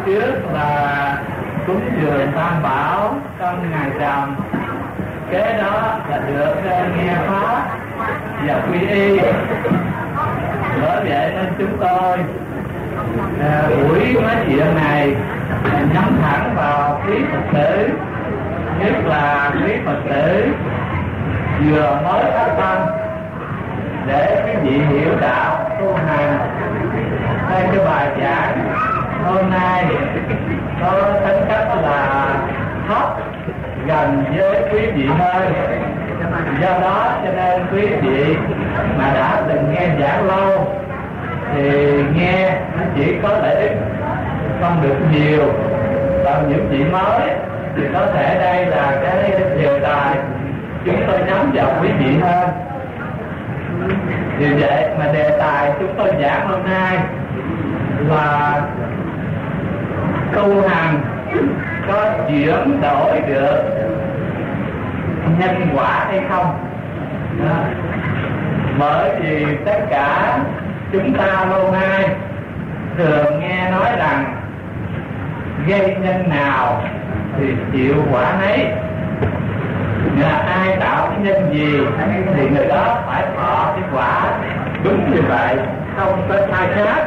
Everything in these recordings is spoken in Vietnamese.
trước là cúng dường Tam Bảo trong ngày rằm, kế đó là được nghe pháp và quy y. Bởi vậy nên chúng tôi buổi nói chuyện này nhắm thẳng vào quý Phật tử, nhất là quý Phật tử vừa mới phát tâm, để quý vị hiểu đạo tu hành. Theo cái bài giảng hôm nay có tính cách là thấp gần với quý vị hơn, do đó cho nên quý vị mà đã từng nghe giảng lâu thì nghe nó chỉ có lợi ích không được nhiều. Còn những vị mới thì có thể đây là cái đề tài chúng tôi nhắm vào quý vị hơn. Vì vậy mà đề tài chúng tôi giảng hôm nay là tu hành có chuyển đổi được nhân quả hay không. Đó. Bởi vì tất cả chúng ta lâu nay thường nghe nói rằng gây nhân nào thì chịu quả nấy, là ai tạo cái nhân gì thì người đó phải thọ cái quả. Đúng như vậy, không có sai khác.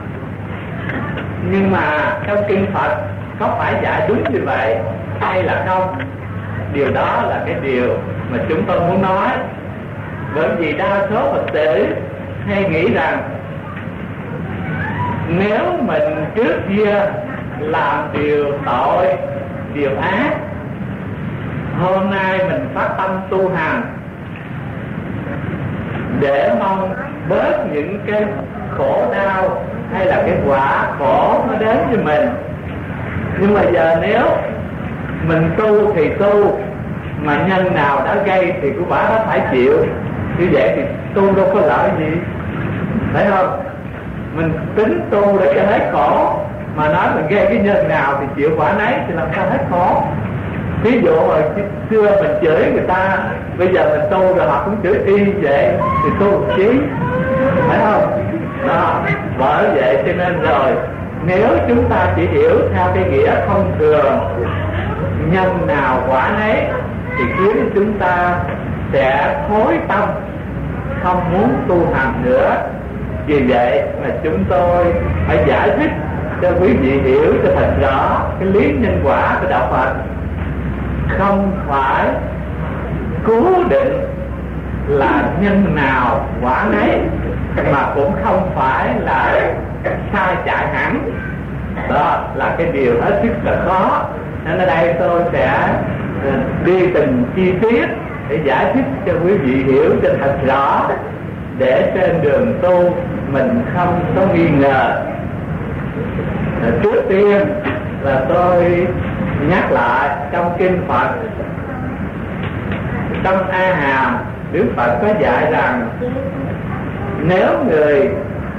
Nhưng mà trong kinh Phật có phải dạy đúng như vậy hay là không? Điều đó là cái điều mà chúng tôi muốn nói. Bởi vì đa số Phật tử hay nghĩ rằng nếu mình trước kia làm điều tội, điều ác, hôm nay mình phát tâm tu hành để mong bớt những cái khổ đau hay là cái quả khổ nó đến với mình. Nhưng mà giờ nếu mình tu thì tu, mà nhân nào đã gây thì cái quả đó phải chịu. Như vậy thì tu đâu có lợi gì, phải không? Mình tính tu để cho hết khổ, mà nói mình gây cái nhân nào thì chịu quả nấy thì làm sao hết khổ. Ví dụ hồi xưa mình chửi người ta, bây giờ mình tu rồi họ cũng chửi y vậy thì tu chí, phải không? Đó. Bởi vậy cho nên rồi, nếu chúng ta chỉ hiểu theo cái nghĩa thông thường, nhân nào quả nấy, thì khiến chúng ta sẽ thối tâm, không muốn tu hành nữa. Vì vậy mà chúng tôi phải giải thích cho quý vị hiểu cho thật rõ cái lý nhân quả của đạo Phật. Không phải cố định là nhân nào quả nấy, mà cũng không phải là sai chạy hẳn. Đó là cái điều hết sức là khó. Nên ở đây tôi sẽ đi từng chi tiết để giải thích cho quý vị hiểu cho thật rõ, để trên đường tu mình không có nghi ngờ. Trước tiên là tôi nhắc lại trong kinh Phật, trong A Hàm, Đức Phật có dạy rằng nếu người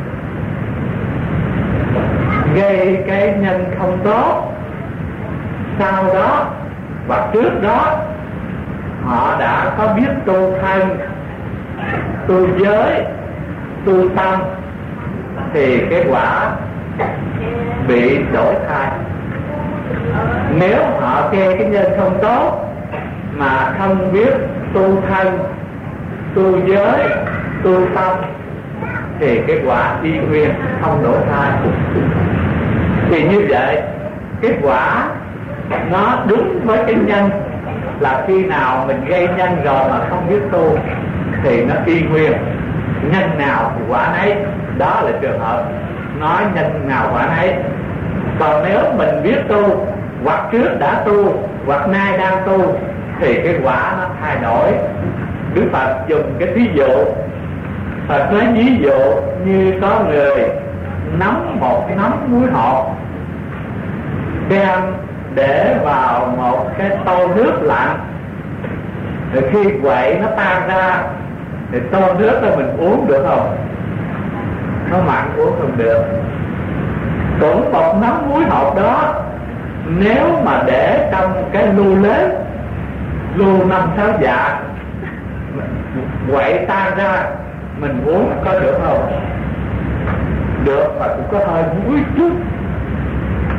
gây cái nhân không tốt, sau đó và trước đó họ đã có biết tu thân, tu giới, tu tâm, thì cái quả bị đổi thay. Nếu họ gây cái nhân không tốt mà không biết tu thân, tu giới, tu tâm, thì cái quả y nguyên không đổi thay. Thì như vậy kết quả nó đúng với cái nhân là khi nào mình gây nhân rồi mà không biết tu thì nó y nguyên, nhân nào thì quả nấy. Đó là trường hợp nói nhân nào quả nấy. Còn nếu mình biết tu, hoặc trước đã tu, hoặc nay đang tu, thì cái quả nó thay đổi. Đức Phật dùng cái thí dụ, Phật nói ví dụ như có người nắm một nắm muối hột, đem để vào một cái tô nước lạnh, rồi khi quậy nó tan ra thì tô nước đó mình uống được không? Nó mặn uống không được. Cũng một nắm muối hột đó, nếu mà để trong cái lu lớn, lu 5-6 dạ, quậy tan ra mình uống có được không? Được, mà cũng có hơi muối chút.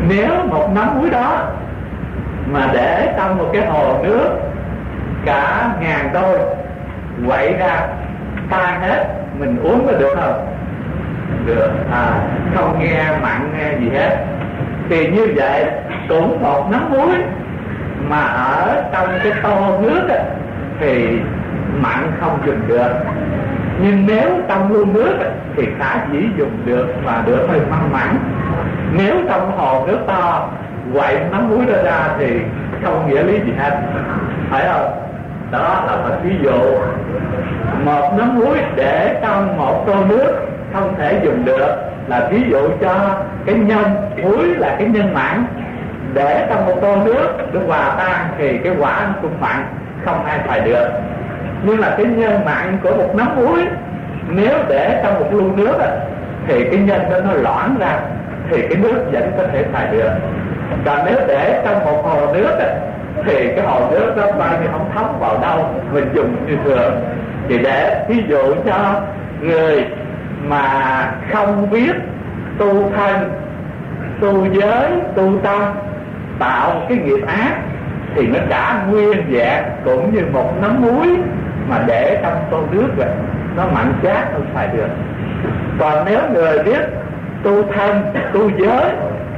Nếu một nắm muối đó mà để trong một cái hồ nước cả ngàn đôi quậy ra tan hết, mình uống có được không? Được. Không nghe mặn nghe gì hết. Thì như vậy cũng một nắm muối mà ở trong cái tô nước á, thì mặn không dùng được. Nhưng nếu trong lu nước á, thì khả dĩ dùng được và được hơi mặn mặn. Nếu trong hồ nước to quậy nắm muối đó ra thì không nghĩa lý gì hết, phải không? Đó là một ví dụ. Một nắm muối để trong một tô nước không thể dùng được là ví dụ cho cái nhân. Muối là cái nhân mặn, để trong một tô nước nó hòa tan thì cái quả nó cũng mặn, không ai xài được. Nhưng là cái nhân mặn của một nắm muối nếu để trong một lu nước thì cái nhân đó nó loãng ra thì cái nước vẫn có thể xài được. Còn nếu để trong một hồ nước thì cái hồ nước đó bao nhiêu không thấm vào đâu, mình dùng như thường. Thì để ví dụ cho người mà không biết tu thân, tu giới, tu tâm, tạo cái nghiệp ác thì nó đã nguyên vẹn cũng như một nắm muối mà để trong tô nước vậy, nó mặn chát không xài được. Còn nếu người biết tu thân, tu giới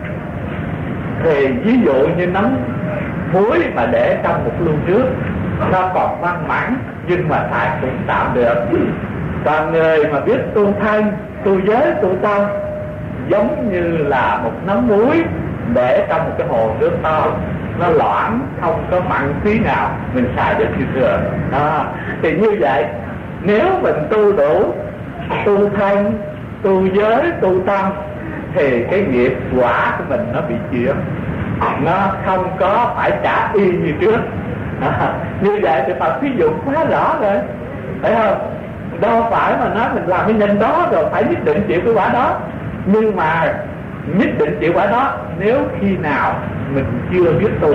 thì ví dụ như nắm muối mà để trong một lu nước nó còn mặn mặn nhưng mà xài cũng tạm được. Còn người mà biết tu thân, tu giới, tu tâm giống như là một nắm muối để trong một cái hồ nước to, nó loãng không có mặn tí nào, mình xài được như thường. Thì như vậy nếu mình tu đủ tu thân, tu giới, tu tâm thì cái nghiệp quả của mình nó bị chuyển, nó không có phải trả y như trước. Như vậy thì Phật ví dụ quá rõ rồi, phải không? Đâu phải mà nói mình làm cái nhân đó rồi phải nhất định chịu cái quả đó. Nhưng mà nhất định chịu quả đó nếu khi nào mình chưa biết tu.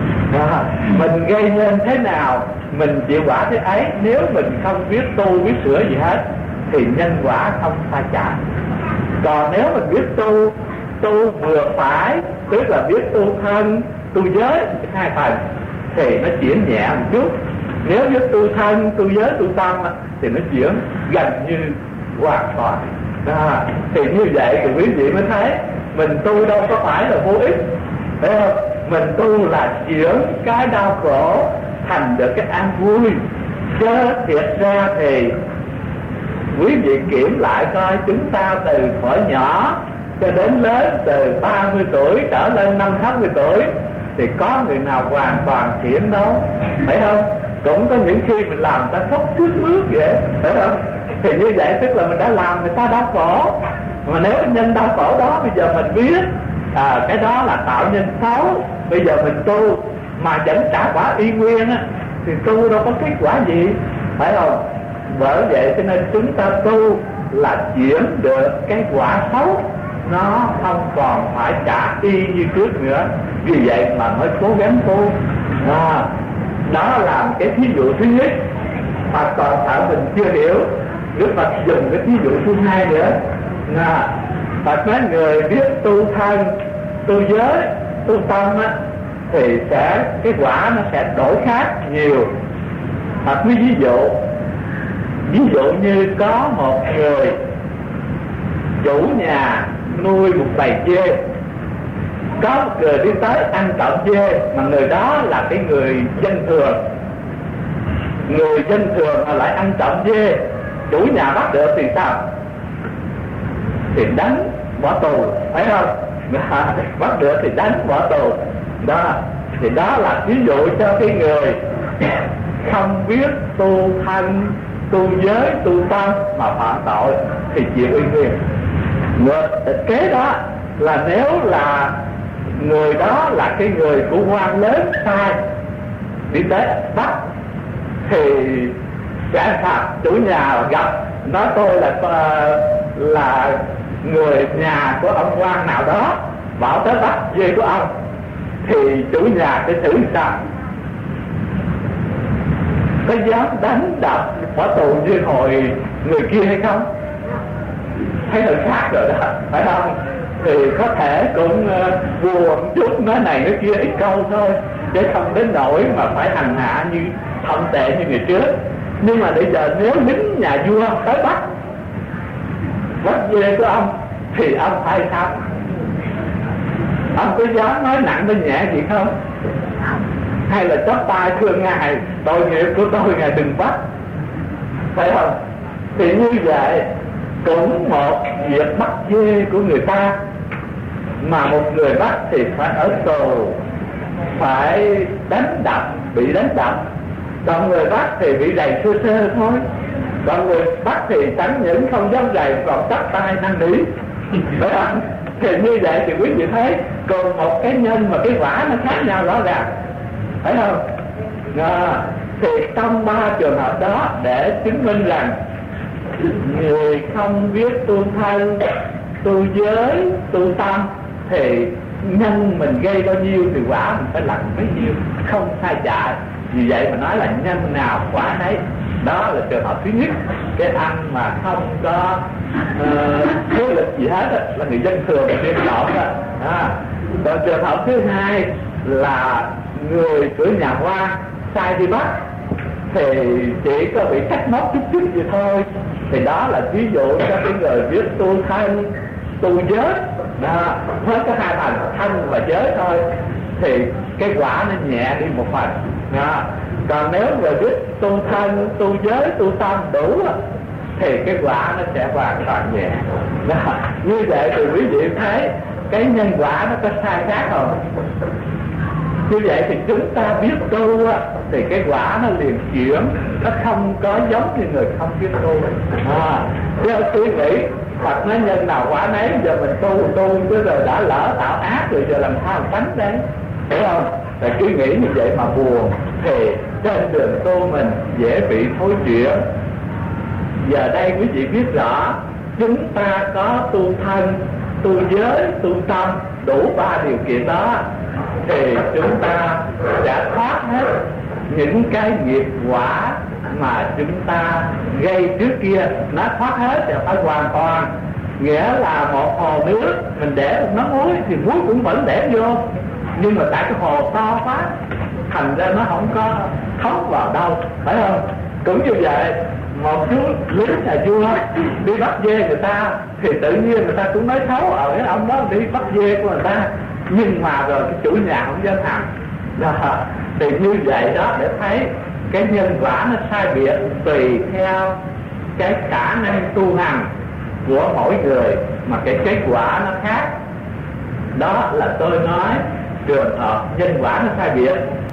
Mình gây nên thế nào mình chịu quả thế ấy. Nếu mình không biết tu, biết sửa gì hết thì nhân quả không phải trả. Còn nếu mình biết tu vừa phải, tức là biết tu thân, tu giới hai phần thì nó chuyển nhẹ một chút. Nếu biết tu thân, tu giới, tu tâm thì nó chuyển gần như hoàn toàn. Thì như vậy thì quý vị mới thấy mình tu đâu có phải là vô ích, phải không? Mình tu là chuyển cái đau khổ thành được cái an vui. Chứ thiệt ra thì quý vị kiểm lại coi, chúng ta từ thuở nhỏ cho đến lớn, từ 30 tuổi trở lên 50-60 tuổi thì có người nào hoàn toàn thiện đâu, phải không? Cũng có những khi mình làm ta khóc sướt mướt vậy, phải không? Thì như vậy tức là mình đã làm người ta đau khổ. Mà nếu nhân đau khổ đó bây giờ mình biết cái đó là tạo nhân xấu, bây giờ mình tu mà vẫn trả quả y nguyên thì tu đâu có kết quả gì, phải không? Bởi vậy cho nên chúng ta tu là chuyển được cái quả xấu, nó không còn phải trả y như trước nữa. Vì vậy mà mới cố gắng tu. Đó là cái thí dụ thứ nhất. Mà còn sợ mình chưa hiểu, Đức Phật dùng cái thí dụ thứ hai nữa. Phật nói người biết tu thân, tu giới, tu tâm thì cái quả nó sẽ đổi khác nhiều. Phật mới ví dụ như có một người chủ nhà nuôi một bầy dê, có một người đi tới ăn trộm dê, mà người đó là cái người dân thường. Người dân thường mà lại ăn trộm dê, chủ nhà bắt được thì sao? Thì đánh bỏ tù, phải không? Bắt được thì đánh bỏ tù. Đó, thì đó là ví dụ cho cái người không biết tu thân, tu giới, tu tâm mà phạm tội thì chịu uy nguyên. Kế đó là nếu là người đó là cái người của quan lớn sai, đi tới bắt thì sẽ phạt. Chủ nhà gặp nói tôi là người nhà của ông quan nào đó, bảo tới bắt dê của ông, thì chủ nhà sẽ xử sao? Có dám đánh đập bỏ tù như hồi người kia hay không? Thấy hơi khác rồi đó, phải không? Thì có thể cũng vua buồn chút, nói này nói kia ít câu thôi, chứ không đến nỗi mà phải hành hạ như thậm tệ như ngày trước. Nhưng mà bây giờ nếu lính nhà vua tới bắt dê của ông thì ông phải sao? Ông có dám nói nặng nói nhẹ gì không? Hay là chắp tay thưa ngài, tội nghiệp của tôi ngài đừng bắt, phải không? Thì như vậy cũng một việc bắt dê của người ta, mà một người bắt thì phải ở tù, phải đánh đập, bị đánh đập. Còn người bắt thì bị đầy sơ sơ thôi. Còn người bắt thì chẳng những không dám đầy, còn chắp tay năn nỉ, phải không? Thì như vậy thì quý vị thấy còn một cái nhân mà cái quả nó khác nhau rõ ràng, phải không? Thì trong ba trường hợp đó để chứng minh rằng người không biết tu thân, tu giới, tu tâm thì nhân mình gây bao nhiêu thì quả mình phải làm bấy nhiêu, không sai chạy. Vì vậy mà nói là nhân nào quả nấy. Đó là trường hợp thứ nhất. Cái anh mà không có thế lực gì hết đó, là người dân thường điên lộn đó. Còn trường hợp thứ hai là người cửa nhà hoa sai đi bắt thì chỉ có bị trách móc chút chút vậy thôi. Thì đó là ví dụ cho cái người biết tu thân, tu giới, hết có hai phần thân và giới thôi, thì cái quả nó nhẹ đi một phần. Còn nếu người biết tu thân, tu giới, tu tâm đủ thì cái quả nó sẽ hoàn toàn nhẹ. Như vậy thì quý vị thấy cái nhân quả nó có sai khác không? Như vậy thì chúng ta biết tu thì cái quả nó liền chuyển, nó không có giống như người không biết tu. Chứ suy nghĩ Phật nói nhân nào quả nấy, giờ mình tu chứ rồi đã lỡ tạo ác rồi giờ làm sao tránh đấy, hiểu không? Rồi cứ nghĩ như vậy mà buồn thì trên đường tu mình dễ bị thối chuyển. Giờ đây quý vị biết rõ chúng ta có tu thân, tu giới, tu tâm đủ ba điều kiện đó thì chúng ta sẽ thoát hết những cái nghiệp quả mà chúng ta gây trước kia. Nó thoát hết thì phải hoàn toàn. Nghĩa là một hồ nước mình để một nắm muối thì muối cũng vẫn để vô, nhưng mà tại cái hồ to quá thành ra nó không có thấm vào đâu, phải không? Cũng như vậy, một chú lính nhà vua đi bắt dê người ta thì tự nhiên người ta cũng nói xấu ở cái ông đó đi bắt dê của người ta, nhưng mà rồi cái chủ nhà không dám hành. Thì như vậy đó để thấy cái nhân quả nó sai biệt tùy theo cái khả năng tu hành của mỗi người mà cái kết quả nó khác. Đó là tôi nói trường hợp nhân quả nó sai biệt.